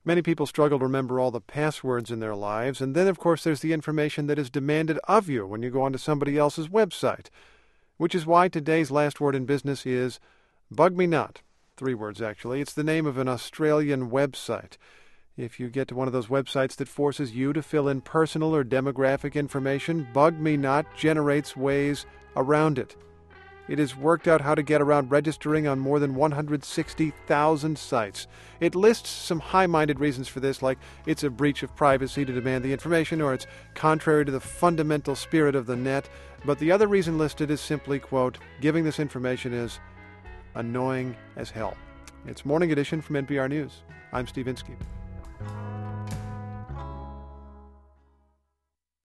Many people struggle to remember all the passwords in their lives, and then, of course, there's the information that is demanded of you when you go onto somebody else's website, which is why today's last word in business is Bug Me Not. 3 words, actually. It's the name of an Australian website. If you get to one of those websites that forces you to fill in personal or demographic information, Bug Me Not generates ways around it. It has worked out how to get around registering on more than 160,000 sites. It lists some high-minded reasons for this, like it's a breach of privacy to demand the information, or it's contrary to the fundamental spirit of the net. But the other reason listed is simply, quote, giving this information is annoying as hell. It's Morning Edition from NPR News. I'm Steve Inskeep.